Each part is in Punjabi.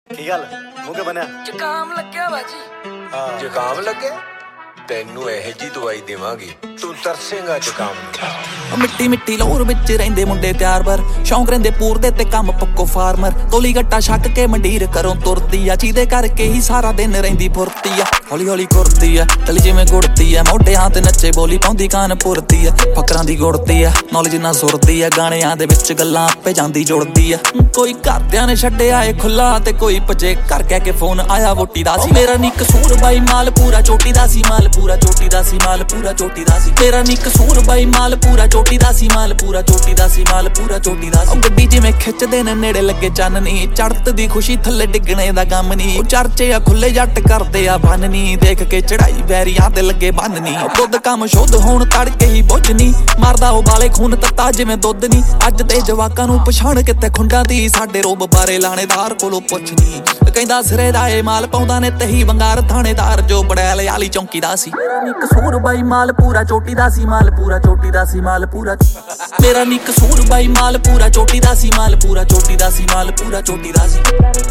ਕੀ ਗੱਲ ਮੂੰਹ ਕੇ ਬਣਿਆ? ਜ਼ੁਕਾਮ ਲੱਗਿਆ ਬਾਜੀ। ਜ਼ੁਕਾਮ ਲੱਗੇ? ਤੈਨੂੰ ਇਹੋ ਜੀ ਦਵਾਈ ਦੇਵਾਂਗੇ ਤੂੰ ਤਰਸੇਂਗਾ ਜ਼ੁਕਾਮ ਨੂੰ। ਮਿੱਟੀ ਮਿੱਟੀ ਲੋਰ ਵਿੱਚ ਰਹਿੰਦੇ ਮੁੰਡੇ ਤਿਆਰ ਬਰ ਸ਼ੌਂਕ ਰਹਿੰਦੇ ਪੂਰਦੇ ਤੇ ਕੰਮ ਪੱਕੋ ਫਾਰਮਰ ਕੋਲੀ ਗੱਟਾ ਛੱਕ ਕੇ ਮੰਡੀਰ ਕਰੋਂ ਤੁਰਦੀ ਆ ਜਿਹਦੇ ਕਰਕੇ ਹੀ ਸਾਰਾ ਦਿਨ ਰਹਿੰਦੀ ਫੁਰਤੀ ਆ ਹੌਲੀ ਹੌਲੀ ਕੁਰਦੀ ਆ ਤਲੀ ਜਿਵੇਂ ਗੁੜਤੀ ਆ ਮੋਢਿਆਂ ਤੇ ਨੱਚੇ ਬੋਲੀ ਪਾਉਂਦੀ ਕਾਨ ਪੁਰਦੀ ਆ ਫਕਰਾਂ ਦੀ ਗੁੜਤੀ ਆ ਨੌਲੇਜ ਨਾ ਸੁਰਦੀ ਆ ਗਾਣਿਆਂ ਦੇ ਵਿੱਚ ਗੱਲਾਂ ਆਪੇ ਜਾਂਦੀ ਜੁੜਦੀ ਆ ਕੋਈ ਘਰਦਿਆਂ ਨੇ ਛੱਡਿਆ ਏ ਖੁੱਲਾ ਤੇ ਕੋਈ ਭਜੇ ਘਰ ਕਹਿ ਕੇ ਫੋਨ ਆਇਆ ਵੋਟੀ ਦਾ ਸੀ ਮੇਰਾ ਨੀ ਕਸੂਰ ਬਾਈ ਮਾਲ ਪੂਰਾ ਚੋਟੀ ਦਾ ਸੀ ਮਾਲ ਪੂਰਾ ਚੋਟੀ ਦਾ ਸੀ ਮਾਲ ਪੂਰਾ ਚੋਟੀ ਦਾ ਸੀ ਮੇਰਾ ਨੀ ਕਸੂਰ ਬਾਈ ਮਾਲ ਪੂਰਾ ਚੋਟੀ ਦਾ ਸੀ ਮਾਲ ਪੂਰਾ ਚੋਟੀ ਦਾ ਸੀ ਮਾਲ ਪੂਰਾ ਚੋਟੀ ਦਾ ਸੀ ਗੱਡੀ ਜਿਵੇਂ ਖਿੱਚਦੇ ਨੇ ਨੇੜੇ ਲੱਗੇ ਚੰਨ ਨੀ ਚੜਤ ਦੀ ਖੁਸ਼ੀ ਥੱਲੇ ਡਿੱਗਣੇ ਦਾ ਗਮ ਨੀ ਚਰਚੇ ਆ ਖੁੱਲੇ ਜੱਟ ਕਰਦੇ ਆ ਬੰਨ ਨੀ ਦੇਖ ਕੇ ਚੜਾਈ ਬੈਰੀਆਂ ਤੇ ਲੱਗੇ ਬੰਨ ਨੀ ਦੁੱਧ ਕੰਮ ਸ਼ੁੱਧ ਹੋਣ ਤੜਕੇ ਹੀ ਬੁੱਝ ਨੀ ਮਾਰਦਾ ਉਬਾਲੇ ਖੂਨ ਤੱਤਾ ਜਿਵੇਂ ਦੁੱਧ ਨੀ ਅੱਜ ਦੇ ਜਵਾਕਾਂ ਨੂੰ ਪਛਾਣ ਕਿਤੇ ਖੁੰਡਾਂ ਦੀ ਸਾਡੇ ਰੋਬ ਬਾਰੇ ਲਾਣੇਦਾਰ ਕੋਲੋਂ ਪੁੱਛ ਨੀ ਕਹਿੰਦਾ ਸਿਰੇ ਦਾ ਏ ਮਾਲ ਪਾਉਂਦਾ ਨੇ ਤਹੀ ਬੰਗਾਰ ਥਾਣੇਦਾਰ ਜੋ ਬੜੈਲ ਵਾਲੀ ਚੌਂਕੀ ਦਾ ਸੀ ਮੇਰਾ ਨੀ ਕਸੂਰ ਬਾਈ ਮਾਲ ਪੂਰਾ ਚੋਟੀ ਦਾ ਸੀ ਮਾਲ ਪੂਰਾ ਚੋਟੀ ਦਾ ਸੀ ਮਾਲ ਪੂਰਾ ਮੇਰਾ ਨੀ ਕਸੂਰ ਬਾਈ ਮਾਲ ਪੂਰਾ ਚੋਟੀ ਦਾ ਸੀ ਮਾਲ ਪੂਰਾ ਚੋਟੀ ਦਾ ਸੀ ਮਾਲ ਪੂਰਾ ਚੋਟੀ ਦਾ ਸੀ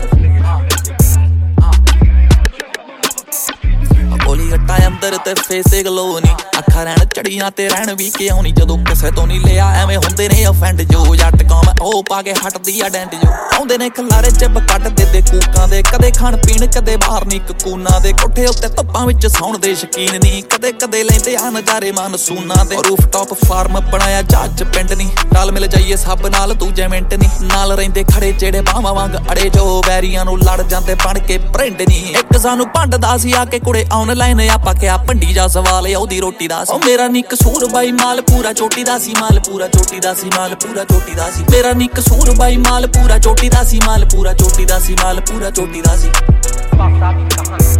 ਗੋਲੀ ਗੱਟਾ ਅੰਦਰ ਤੇ ਫੇਸੇ ਗਲੋ ਨੀ ਅੱਖਾਂ ਰਹਿਣ ਚੜੀਆਂ ਤੇ ਰਹਿਣ ਵੀ ਕਿਉਂ ਨੀ ਜਦੋਂ ਕਿਸੇ ਤੋਂ ਨਹੀਂ ਲਿਆ ਐਵੇਂ ਹੁੰਦੇ ਨੇ ਅਫੈਂਡ ਜੋ ਜੱਟ ਕੌਮ ਉਹ ਪਾ ਕੇ ਹਟਦੀ ਆ ਡੈਂਡ ਜੋ ਆਉਂਦੇ ਨੇ ਖਲਾਰੇ ਚ ਕੱਢ ਦੇ ਕੂਕਾਂ ਦੇ ਕਦੇ ਖਾਣ ਪੀਣ ਕਦੇ ਬਾਹਰ ਨੀ ਕੂਨਾ ਦੇ ਕੋਠੇ ਉੱਤੇ ਧੁੱਪਾਂ ਵਿੱਚ ਸੌਣ ਦੇ ਸ਼ਕੀਨ ਨੀ ਕਦੇ ਕਦੇ ਲੈਂਦੇ ਆ ਨਜ਼ਾਰੇ ਮਾਨਸੂਨਾਂ ਦੇ ਰੂਫ ਟਾਪ ਫਾਰਮ ਬਣਾਇਆ ਜੱਜ ਪਿੰਡ ਨੀ ਨਾਲ ਮਿਲ ਜਾਈਏ ਸਭ ਨਾਲ ਦੂਜੇ ਮਿੰਟ ਨੀ ਨਾਲ ਰਹਿੰਦੇ ਖੜੇ ਜਿਹੜੇ ਬਾਹਾਂ ਵਾਂਗ ਅੜੇ ਜੋ ਵੈਰੀਆਂ ਨੂੰ ਲੜ ਜਾਂਦੇ ਬਣ ਕੇ ਪ੍ਰਿੰਡ ਨੀ ਇੱਕ ਸਾਨੂੰ ਭੰਡਦਾ ਸੀ ਆ ਕੇ ਕੁੜੇ ਆਨਲਾਈਨ ਆਪਾਂ ਕਿਹਾ ਭੰਡੀ ਜਾ ਸਵਾਲ ਉਹਦੀ ਰੋਟੀ ਦਾ ਸੀ ਮੇਰਾ ਨੀ ਕਸੂਰ ਬਾਈ ਮਾਲ ਪੂਰਾ ਚੋਟੀ ਦਾ ਸੀ ਮਾਲ ਪੂਰਾ ਚੋਟੀ ਦਾ ਸੀ ਮਾਲ ਪੂਰਾ ਚੋਟੀ ਦਾ ਸੀ ਮੇਰਾ ਨੀ ਕਸੂਰ ਬਾਈ ਮਾਲ ਪੂਰਾ ਚੋਟੀ ਦਾ ਸੀ ਮਾਲ ਪੂਰਾ ਚੋਟੀ ਦਾ ਸੀ ਮਾਲ ਪੂਰਾ ਚੋਟੀ ਦਾ ਸੀ